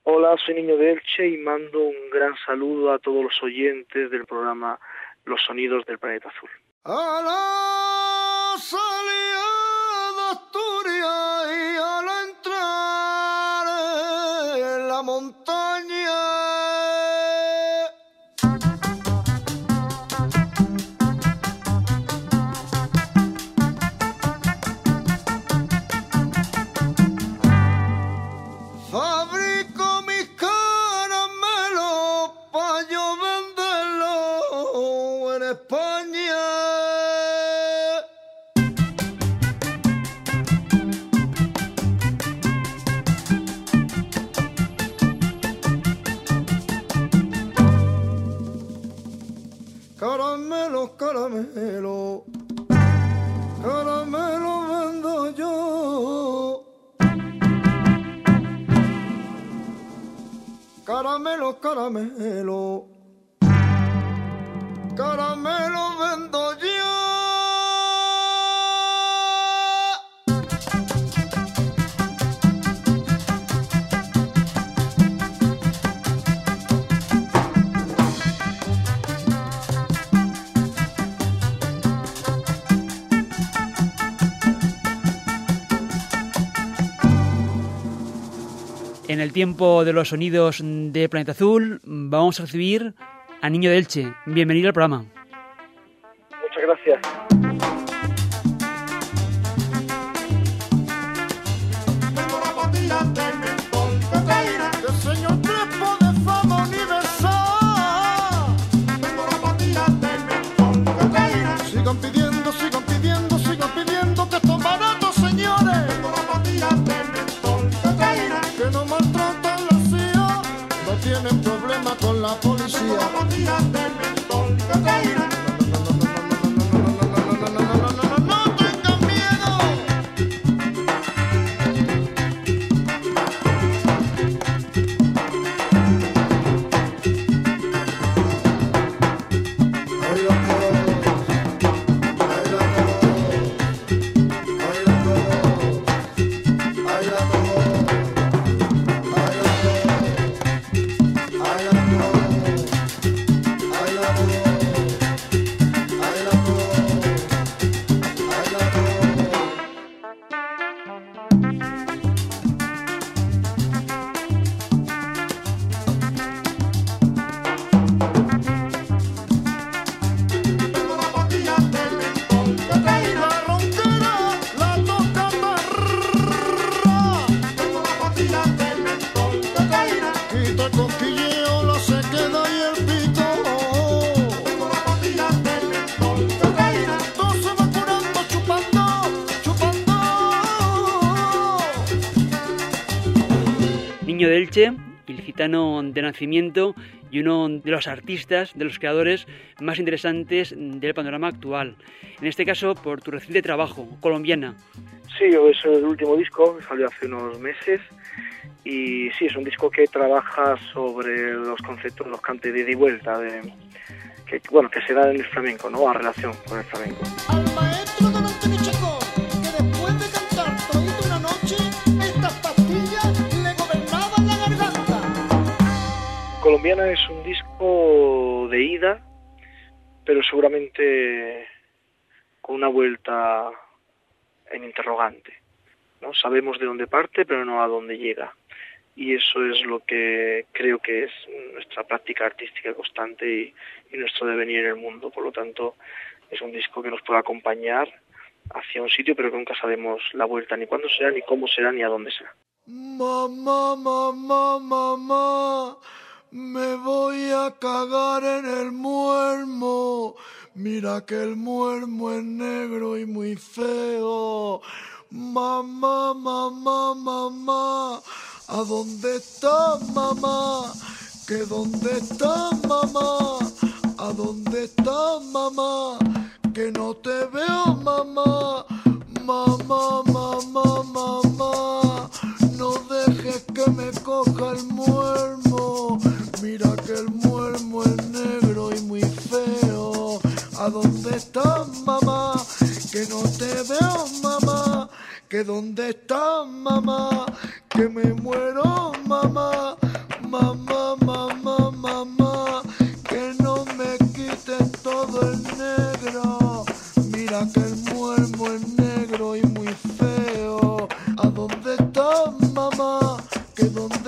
Hola, soy Niño de Elche y mando un gran saludo a todos los oyentes del programa Los Sonidos del Planeta Azul. A la salida de Asturias y al entrar en la montaña, fabrico mis caramelos pa' yo venderlos en España. Caramelos, caramelos, caramelos vendo yo. Caramelos, caramelos, caramelos vendo yo. En el tiempo de los sonidos de Planeta Azul vamos a recibir a Niño de Elche. Bienvenido al programa. Muchas gracias. Tengo la patilla de mentol que traerá el señor Crespo de fama universal. Tengo la patilla de mentol que traerá. Sigan pidiendo, sigan pidiendo, sigan pidiendo que esto es barato, señores. Tengo la patilla de mentol que traerá. Que no maltratan la CIA, no tienen problema con la policía. Tengo la patilla de mentol que traerá. No tengan miedo. Niño de Elche, ilicitano de nacimiento y uno de los artistas, de los creadores más interesantes del panorama actual. En este caso, por tu reciente trabajo, Colombiana. Sí, es el último disco, salió hace unos meses y sí, es un disco que trabaja sobre los conceptos, los cantes de ida y vuelta, que se dan en el flamenco, ¿no? A relación con el flamenco. Al maestro don Antonio Chacón, que después de cantar todita una noche, estas pastillas le gobernaban la garganta. Colombiana es un disco de ida, pero seguramente con una vuelta en interrogante, ¿no? Sabemos de dónde parte, pero no a dónde llega. Y eso es lo que creo que es nuestra práctica artística constante y nuestro devenir en el mundo. Por lo tanto, es un disco que nos puede acompañar hacia un sitio, pero que nunca sabemos la vuelta, ni cuándo será, ni cómo será, ni a dónde será. Mamá, mamá, mamá, me voy a cagar en el muermo. Mira que el muermo es negro y muy feo. Mamá, mamá, mamá, ¿a dónde estás, mamá? ¿Que dónde estás, mamá? ¿A dónde estás, mamá? Que no te veo, mamá. Mamá, mamá, mamá, no dejes que me coja el muermo. Mira que el muermo es negro y muy feo. ¿A dónde estás, mamá? Que no te veo, mamá. ¿Que dónde estás, mamá? Que me muero, mamá.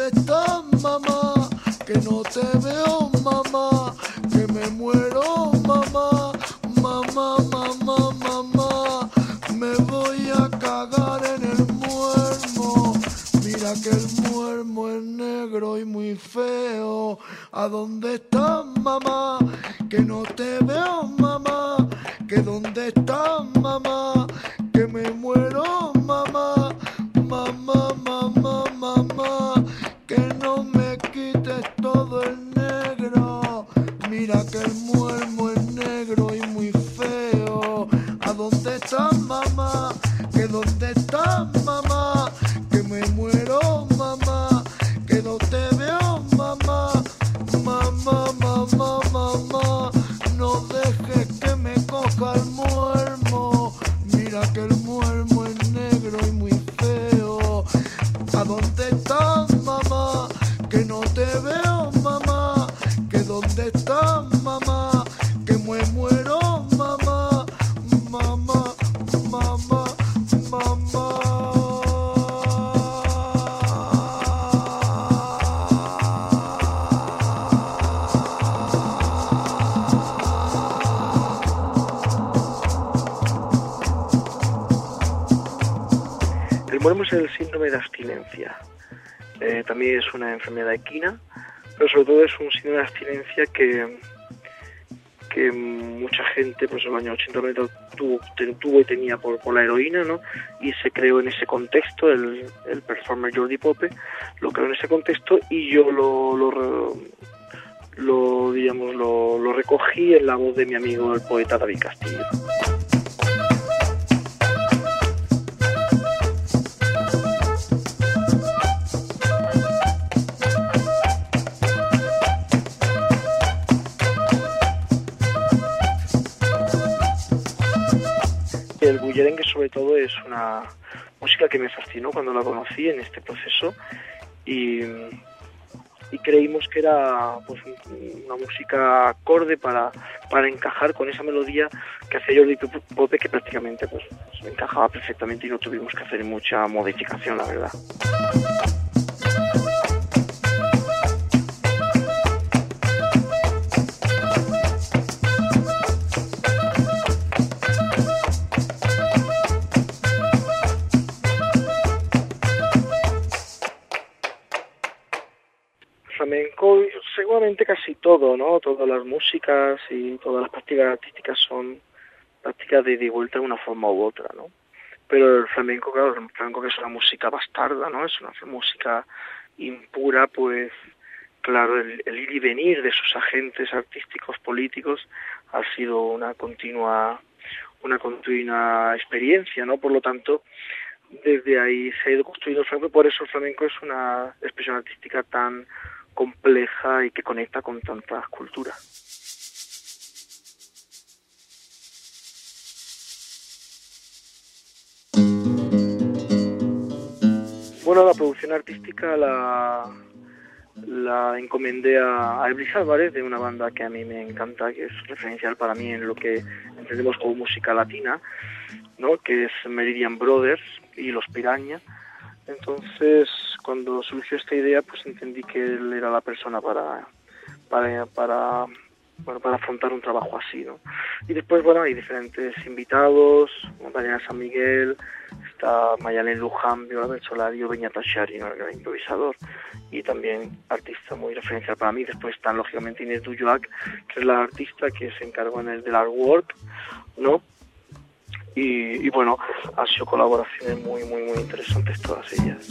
dónde estás, mamá? Que no te veo, mamá, que me muero, mamá, mamá, mamá, mamá, me voy a cagar en el muermo. Mira que el muermo es negro y muy feo. ¿A dónde estás, mamá? Que no te veo, mamá, que dónde estás, mamá, que me muero, mamá, mamá, mamá, mamá, que no me quites todo el negro. Mira que el muermo es negro y muy feo. ¿A dónde estás, mamá? Que dónde estás, mamá, que me muero, mamá, que no te veo, mamá, mamá, mamá, mamá, no dejes que me coja el muermo. Mira que el muermo es negro y muy feo. ¿A dónde estás, mamá? Que no te veo, mamá, que dónde estás, mamá, que me muero, mamá, mamá, mamá, mamá. El muermo es el síndrome de abstinencia. También es una enfermedad equina, pero sobre todo es un síndrome de abstinencia que mucha gente, pues en los años 80 tuvo y tenía por la heroína, ¿no? Y se creó en ese contexto, el performer Jordi Pope lo creó en ese contexto, y yo lo recogí en la voz de mi amigo el poeta David Castillo. El bullerengue sobre todo es una música que me fascinó cuando la conocí en este proceso, y creímos que era pues una música acorde para encajar con esa melodía que hacía Jordi Pope, que prácticamente pues encajaba perfectamente y no tuvimos que hacer mucha modificación, la verdad. Flamenco, seguramente casi todo, ¿no? Todas las músicas y todas las prácticas artísticas son prácticas de ida y vuelta de una forma u otra, ¿no? Pero el flamenco, claro, el flamenco, que es una música bastarda, ¿no? Es una música impura, pues claro, el ir y venir de sus agentes artísticos, políticos, ha sido una continua experiencia, ¿no? Por lo tanto, desde ahí se ha ido construyendo el flamenco, y por eso el flamenco es una expresión artística tan compleja y que conecta con tantas culturas. Bueno, la producción artística la encomendé a Eblis Álvarez, de una banda que a mí me encanta, que es referencial para mí en lo que entendemos como música latina, ¿no? Que es Meridian Brothers y Los Piraña. Entonces, cuando surgió esta idea, pues entendí que él era la persona para afrontar un trabajo así, ¿no? Y después, bueno, hay diferentes invitados: Montaña San Miguel, está Mayalen Luján, Viola Bertolario, Beñat Ashari, ¿no? El gran improvisador, y también artista muy referencial para mí. Después están, lógicamente, Inés Duyoac, que es la artista que se encargó en el del artwork, ¿no? Y bueno, han sido colaboraciones muy, muy, muy interesantes todas ellas.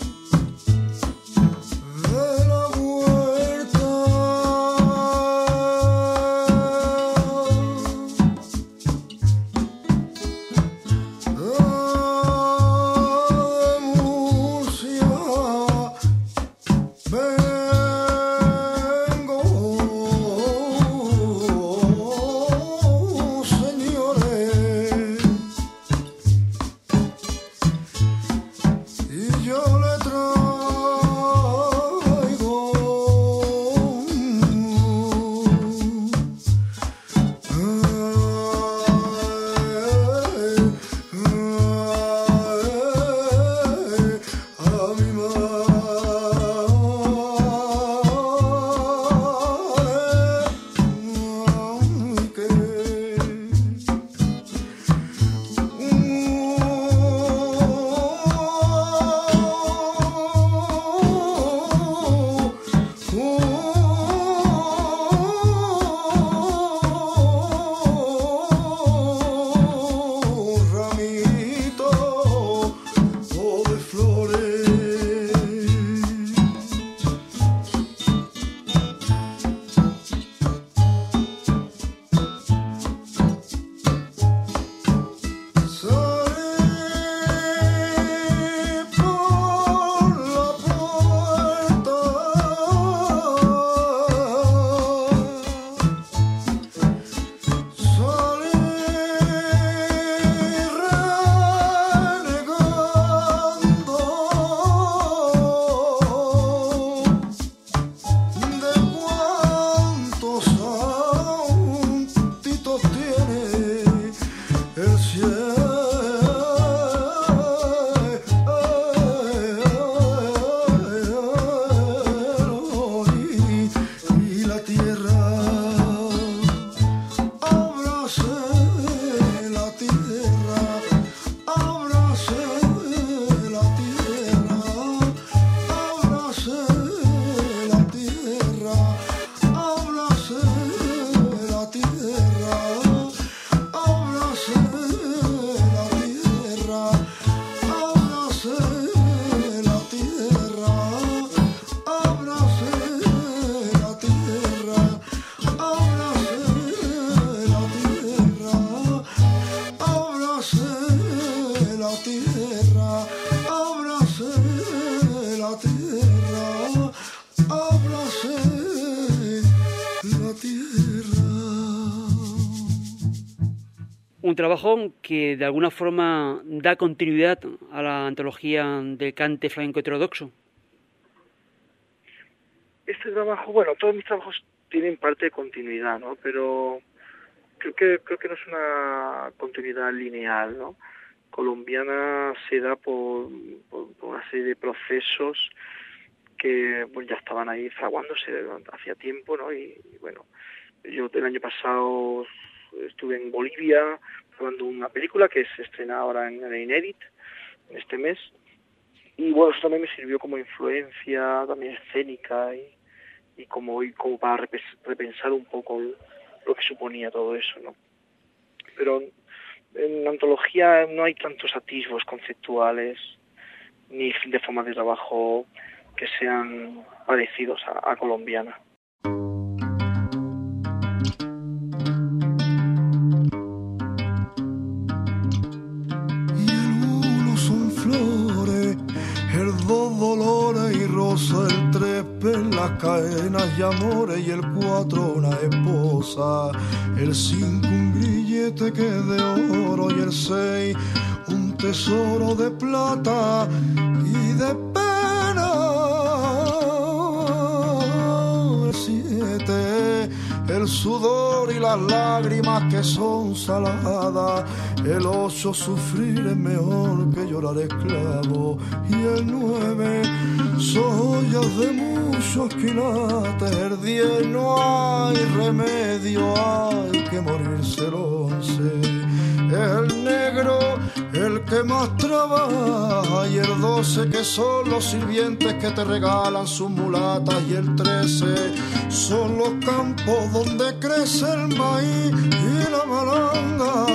Yo le traigo Un trabajo que de alguna forma da continuidad a la antología del cante flamenco heterodoxo. Este trabajo, bueno, todos mis trabajos tienen parte de continuidad, ¿no? Pero creo que no es una continuidad lineal, ¿no? Colombiana se da por una serie de procesos que pues ya estaban ahí fraguándose hacía tiempo, ¿no? Y bueno, yo el año pasado estuve en Bolivia grabando una película que se estrena ahora en el Inédit, en este mes, y bueno, eso también me sirvió como influencia también escénica y como para repensar un poco lo que suponía todo eso, ¿no? Pero en la antología no hay tantos atisbos conceptuales ni de formas de trabajo que sean parecidos a colombiana. Y el uno son flores, el dos dolores y rosa, el tres perlas, cadenas y amores, y el cuatro una esposa, el cinco un grillete que es de oro, y el seis un tesoro de plata y de pena, el siete el sudor y las lágrimas que son saladas, el 8 sufrir es mejor que llorar esclavo, y el 9 ollas de muchos quilates, el 10 no hay remedio, hay que morirse el 11, el negro el que más trabaja, y el 12 que son los sirvientes que te regalan sus mulatas, y el 13 son los campos donde crece el maíz y la malanga,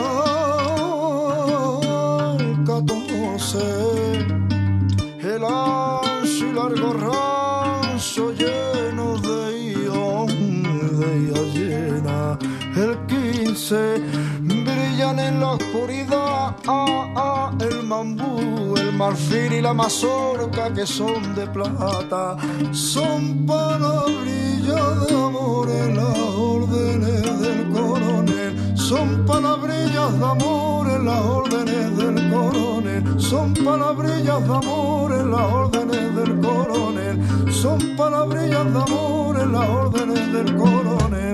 el 14 el ancho y largo rancho lleno de ia llena, el 15 brillan en la oscuridad el mambú, el marfil y la mazorca que son de plata, son palabrillas de amor en las órdenes del coronel, son palabrillas de amor en las órdenes del coronel, son palabrillas de amor en las órdenes del coronel, son palabrillas de amor en las órdenes del coronel.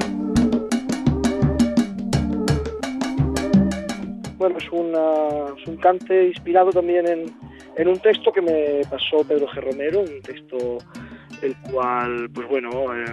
Bueno, es un cante inspirado también en un texto que me pasó Pedro G. Romero, un texto el cual, pues bueno,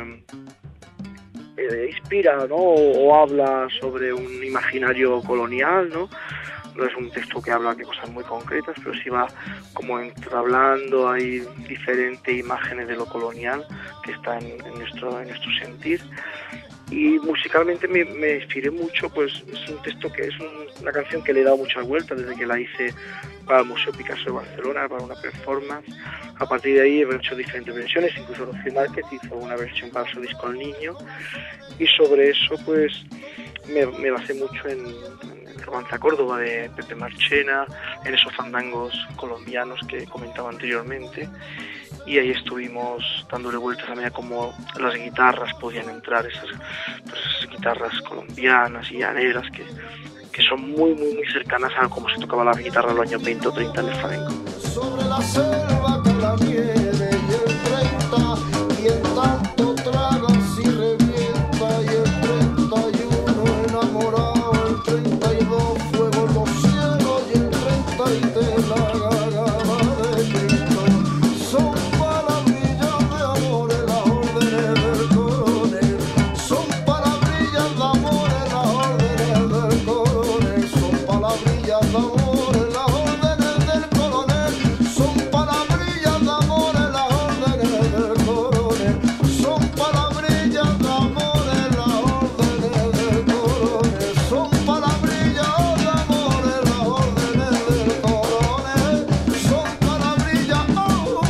inspira, ¿no? O habla sobre un imaginario colonial, ¿no? No es un texto que habla de cosas muy concretas, pero sí va como entrablando, hay diferentes imágenes de lo colonial que está en nuestro sentir. Y musicalmente me inspiré mucho, pues es un texto que es una canción que le he dado muchas vueltas desde que la hice para el Museo Picasso de Barcelona, para una performance. A partir de ahí he hecho diferentes versiones, incluso Rocío Márquez hizo una versión para su disco El Niño, y sobre eso pues me basé mucho en Romanza Córdoba de Pepe Marchena, en esos fandangos colombianos que comentaba anteriormente, y ahí estuvimos dándole vueltas a medida como las guitarras podían entrar, esas guitarras colombianas y llaneras que son muy cercanas a cómo se tocaba la guitarra en los años 20 o 30 en el flamenco. Sobre la selva con la nieve y el 30, y en tanto tragas y revienta, y el 31 enamorado, el 32 fuego en los cielos, y el 33 la gagaba de Cristo. Son palabrillas de amor en las órdenes del coronel, son palabrillas de amor en las órdenes del coronel, son palabrillas de amor en las órdenes del coronel, son palabrillas de amor en las órdenes del coronel, son palabrillas de amor en las órdenes del coronel, son palabrillas de amor en las órdenes del coronel, son palabrillas de amor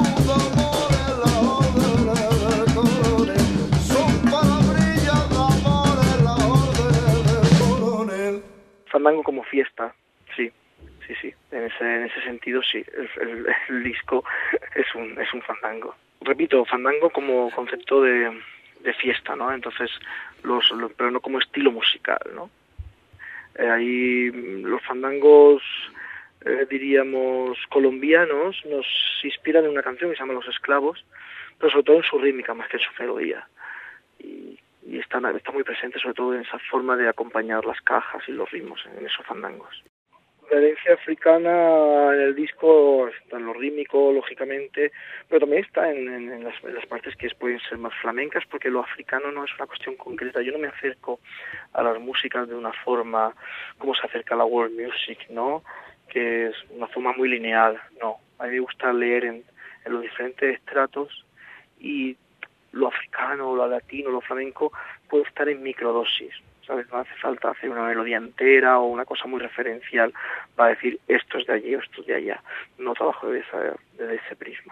en las órdenes del coronel, son palabrillas de amor en las órdenes del coronel. Fandango como fiesta, sí. En ese sentido, sí. El disco es un fandango. Repito, fandango como concepto de fiesta, ¿no? Entonces, pero no como estilo musical, ¿no? Ahí los fandangos, diríamos, colombianos, nos inspiran en una canción que se llama Los Esclavos, pero sobre todo en su rítmica más que en su melodía. Y está muy presente sobre todo en esa forma de acompañar las cajas y los ritmos en esos fandangos. La herencia africana en el disco está en lo rítmico, lógicamente, pero también está en las partes que pueden ser más flamencas, porque lo africano no es una cuestión concreta. Yo no me acerco a las músicas de una forma como se acerca a la world music, ¿no? Que es una forma muy lineal, no. A mí me gusta leer en los diferentes estratos, y lo africano, lo latino, lo flamenco puede estar en microdosis, ¿sabes? No hace falta hacer una melodía entera o una cosa muy referencial para decir esto es de allí o esto es de allá. No trabajo desde ese prisma.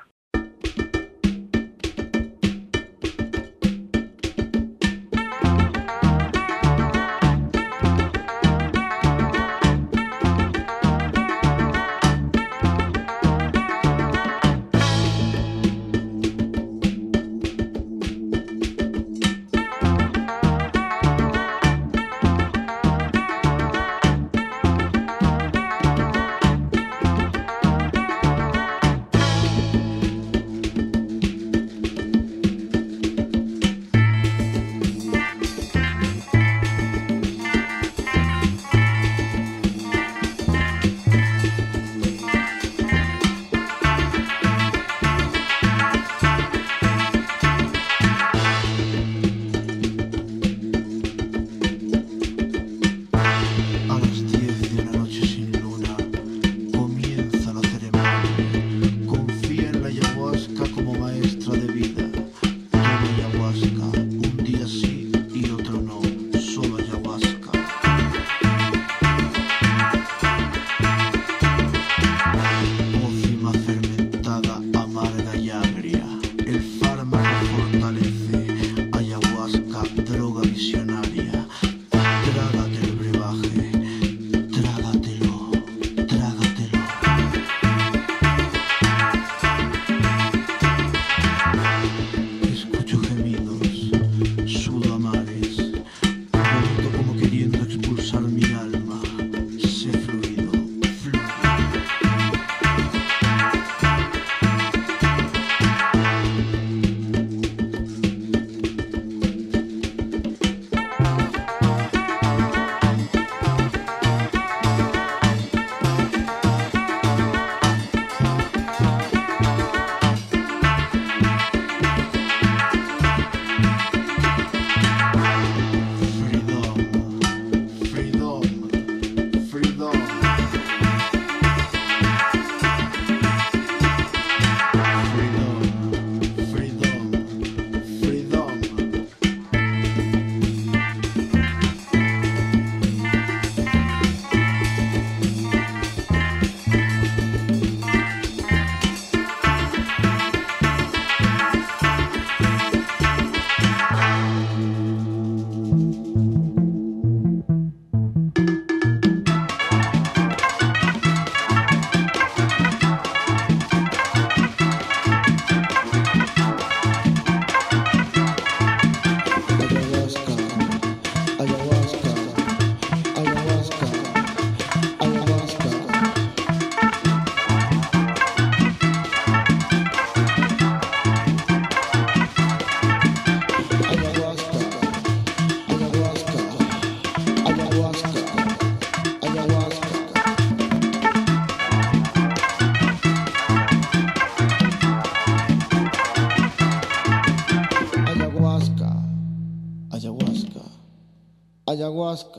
Ayahuasca,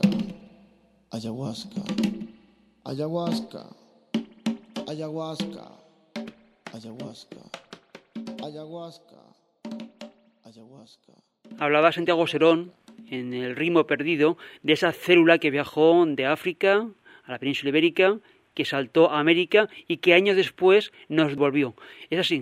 ayahuasca, ayahuasca, ayahuasca, ayahuasca, ayahuasca, ayahuasca. Hablaba Santiago Serón en El ritmo perdido de esa célula que viajó de África a la península ibérica, que saltó a América y que años después nos volvió. ¿Es así?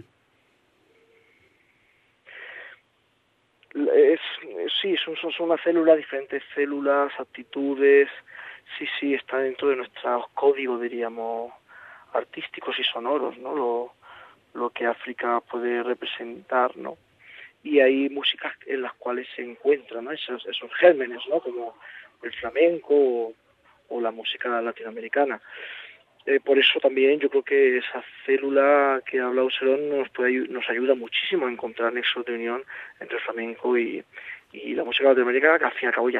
Sí, son una célula, diferentes células, actitudes, sí, está dentro de nuestros códigos, diríamos, artísticos y sonoros, ¿no? Lo que África puede representar, ¿no? Y hay músicas en las cuales se encuentran, ¿no? esos gérmenes, ¿no? Como el flamenco o la música latinoamericana. Por eso también yo creo que esa célula que ha hablado Serón nos ayuda muchísimo a encontrar nexos de unión entre el flamenco y la música latinoamericana, que al fin y al cabo ya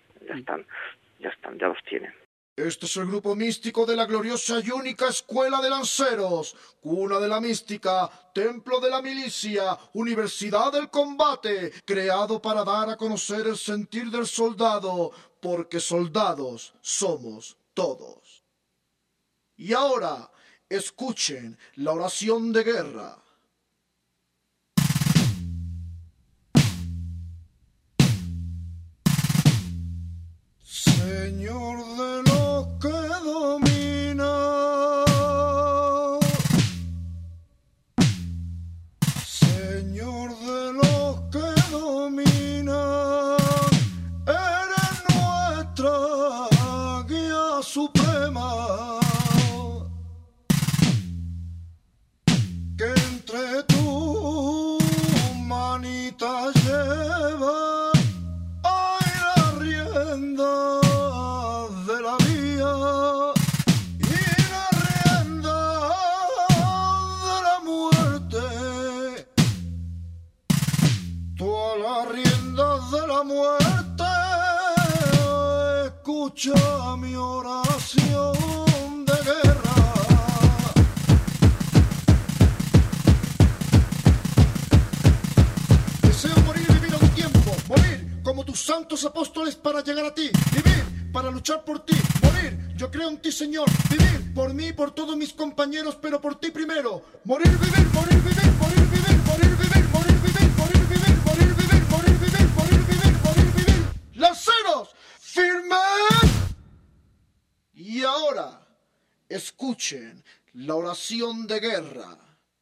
los tienen. Este es el grupo místico de la gloriosa y única Escuela de Lanceros, cuna de la mística, templo de la milicia, universidad del combate, creado para dar a conocer el sentir del soldado, porque soldados somos todos. Y ahora, escuchen la oración de guerra. Señor de lo que domina, Señor de lo que domina, eres nuestra guía suprema, que entre tus manitas lleva muerte, escucha mi oración de guerra. Deseo morir y vivir a un tiempo, morir como tus santos apóstoles para llegar a ti, vivir para luchar por ti, morir, yo creo en ti, Señor, vivir por mí y por todos mis compañeros, pero por ti primero, morir, vivir, morir, vivir, morir, vivir, morir, vivir, morir, vivir, morir, vivir, morir, vivir, morir, vivir, morir, vivir, morir, vivir. ¡Lanceros! ¡Firmes! Y ahora, escuchen la oración de guerra.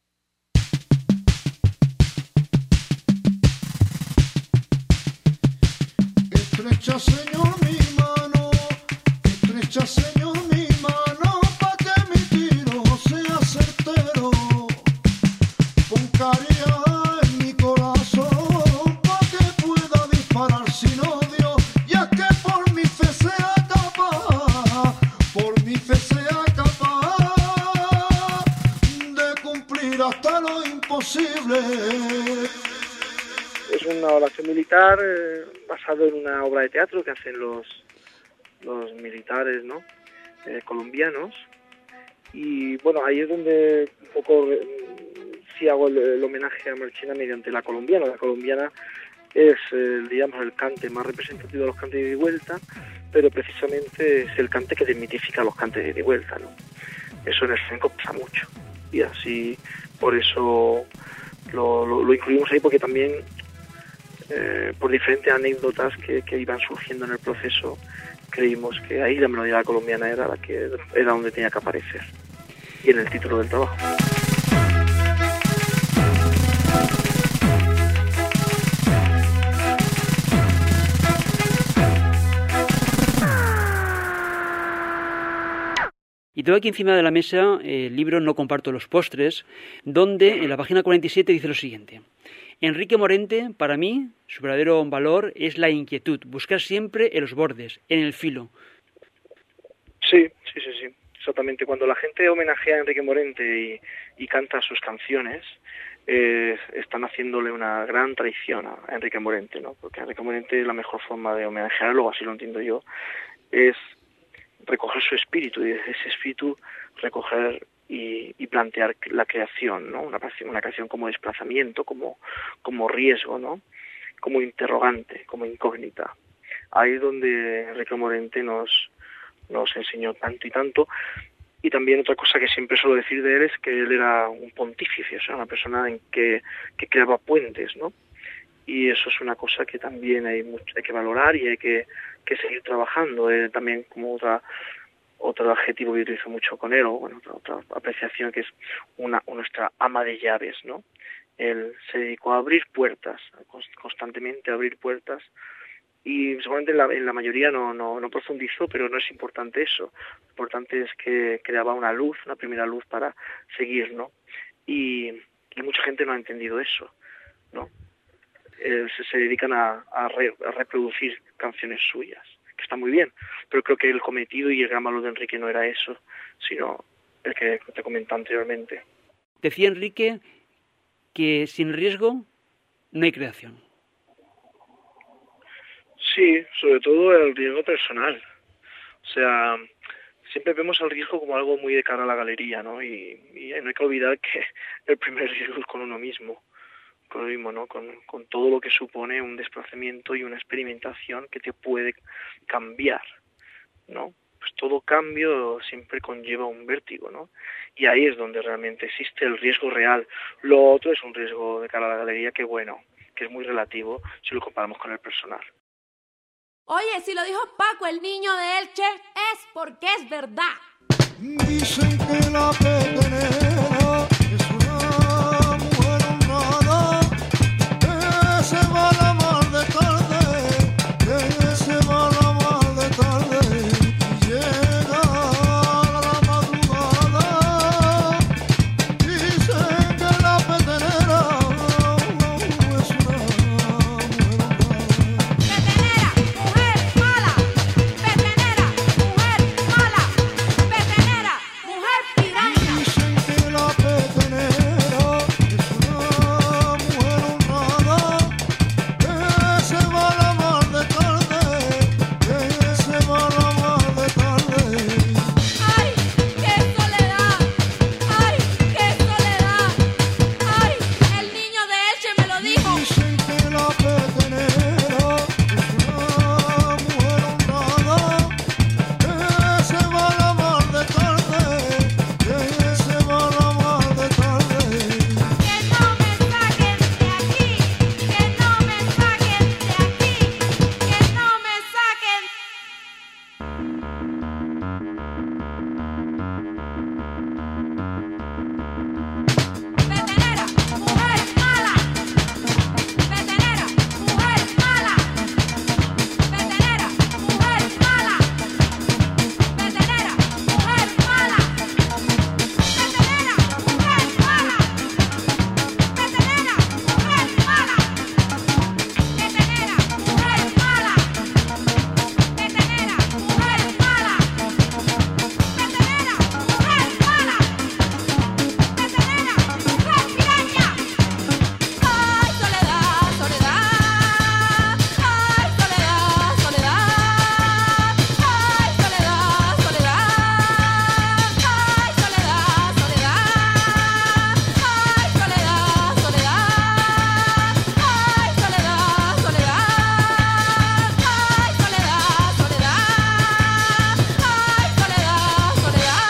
Estrecha, Señor, mi mano, estrecha, Señor, mi mano, pa' que mi tiro sea certero. Pon caridad en mi corazón, pa' que pueda disparar sin odio, ya que por mi fe sea capaz, por mi fe sea capaz de cumplir hasta lo imposible. Es una oración militar basado en una obra de teatro que hacen los militares, ¿no? Colombianos. Y bueno, ahí es donde un poco sí hago el homenaje a Marchena mediante la colombiana. La colombiana es, digamos, el cante más representativo de los cantes de ida y vuelta, pero precisamente es el cante que desmitifica los cantes de ida y vuelta, ¿no? Eso en el flamenco pasa mucho. Y así, por eso lo incluimos ahí, porque también por diferentes anécdotas que iban surgiendo en el proceso, creímos que ahí la melodía colombiana era donde tenía que aparecer, y en el título del trabajo. Y tengo aquí encima de la mesa el libro No comparto los postres, donde en la página 47 dice lo siguiente: Enrique Morente, para mí, su verdadero valor es la inquietud, buscar siempre en los bordes, en el filo. Sí. Exactamente. Cuando la gente homenajea a Enrique Morente y canta sus canciones, están haciéndole una gran traición a Enrique Morente, ¿no? Porque Enrique Morente, la mejor forma de homenajearlo, así lo entiendo yo, es recoger su espíritu, y desde ese espíritu recoger y plantear la creación, ¿no? Una creación como desplazamiento, como riesgo, ¿no? Como interrogante, como incógnita. Ahí es donde Enrique Morente nos enseñó tanto y tanto. Y también otra cosa que siempre suelo decir de él es que él era un pontífice, o sea, una persona que creaba puentes, ¿no? Y eso es una cosa que también hay que valorar y hay que seguir trabajando. También como otro adjetivo que yo utilizo mucho con él, o bueno, otra apreciación, que es nuestra ama de llaves, ¿no? Él se dedicó a abrir puertas, constantemente a abrir puertas, y seguramente en la mayoría no profundizó, pero no es importante eso. Lo importante es que creaba una primera luz para seguir, ¿no? Y mucha gente no ha entendido eso, ¿no? Se dedican a reproducir canciones suyas, que está muy bien, pero creo que el cometido y el gran valor de Enrique no era eso, sino el que te comenté anteriormente. Decía Enrique que sin riesgo no hay creación. Sí, sobre todo el riesgo personal. O sea, siempre vemos el riesgo como algo muy de cara a la galería, ¿no? Y no hay que olvidar que el primer riesgo es con uno mismo, ¿no? Con todo lo que supone un desplazamiento y una experimentación que te puede cambiar, ¿no? Pues todo cambio siempre conlleva un vértigo, ¿no? Y ahí es donde realmente existe el riesgo real. Lo otro es un riesgo de cara a la galería que, bueno, que es muy relativo si lo comparamos con el personal. Oye, si lo dijo Paco, el niño de Elche, es porque es verdad. Dicen que la pedernera es una mujer honrada, que se va a la mar de tarde, que se va a la mar de tarde y llega a la madrugada. Dicen que la pedernera es una mujer honrada. Pedernera, mujer mala. Pedernera, mujer mala. Pedernera, mujer piraña. Dicen que la pedernera es una mujer honrada, que se va a la mar de tarde, que se va a la mar de tarde. ¡Ay, qué soledad! ¡Ay, qué soledad! ¡Ay, el niño de Elche me lo dijo! Dicen que la pedernera es una mujer honrada, que se va a la mar de tarde, que se va a la mar de tarde. Que no me saquen de aquí, que no me saquen de aquí, que no me saquen. Pedernera, mujer mala. Pedernera, mujer mala. Pedernera, mujer mala. Pedernera, mujer mala. Pedernera, mujer mala. Pedernera, mujer mala. Pedernera, mujer mala. Pedernera, mujer mala. Pedernera, mujer mala. Pedernera, mujer piraña. Ay, soledad, soledad. Ay, soledad, soledad. Ay, soledad, soledad. Ay, soledad, soledad. Ay, soledad, soledad. Ay, soledad, soledad. Ay, soledad, soledad. Ay, soledad, soledad.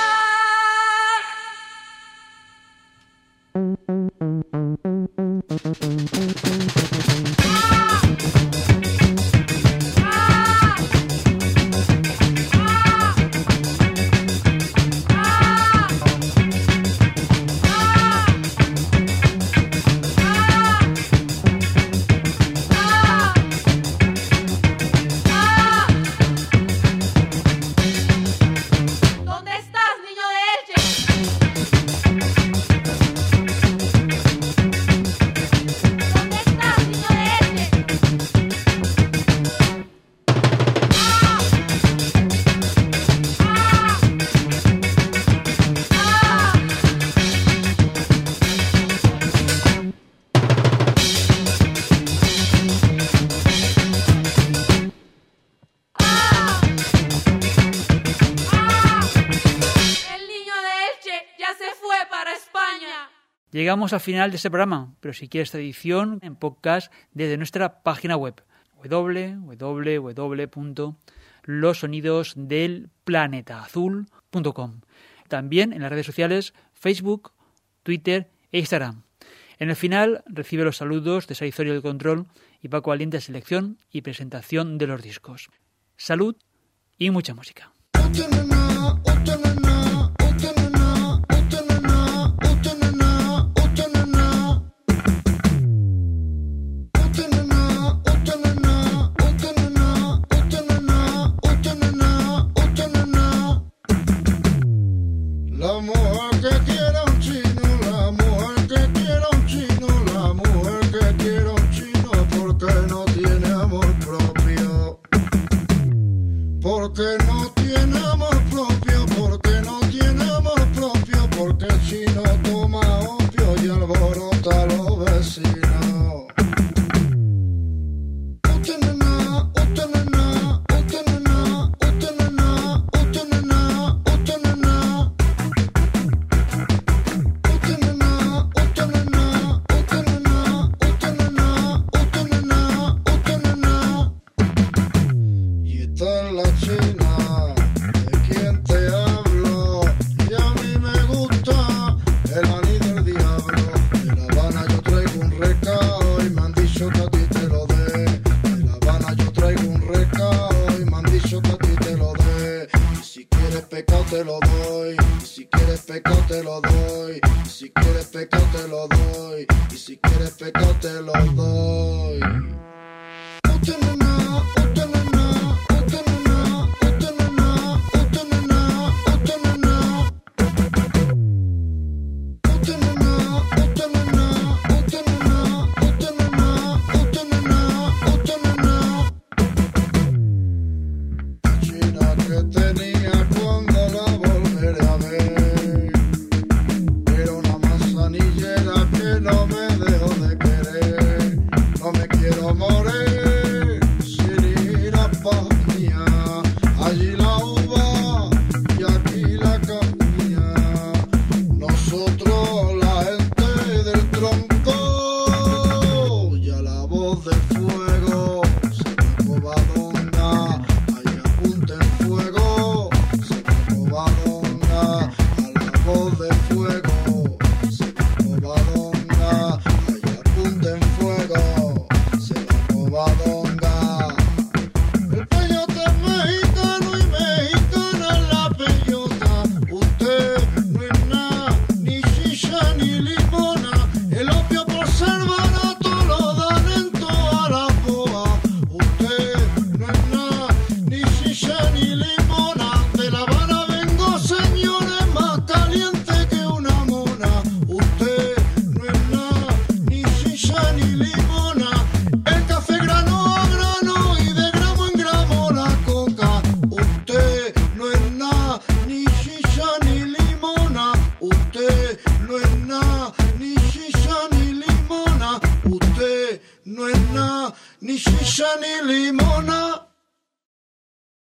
¿Dónde estás, niño de Elche? ¿Dónde estás, niño de Elche? El niño de Elche ya se fue para España. Llegamos al final de este programa, pero si quieres esta edición en podcast desde nuestra página web www.losonidosdelplanetaazul.com. También en las redes sociales Facebook, Twitter e Instagram. En el final recibe los saludos de Sarizorio del Control y Paco Valiente de selección y presentación de los discos. Salud y mucha música. La mujer que quiera un chino, la mujer que quiera un chino, la mujer que quiera un chino, porque no tiene amor propio. te lo doy. Y si quieres pecado te lo doy. Y si quieres pecado te lo doy. Y si quieres pecado te lo doy. No es nada, ni shisha ni limona.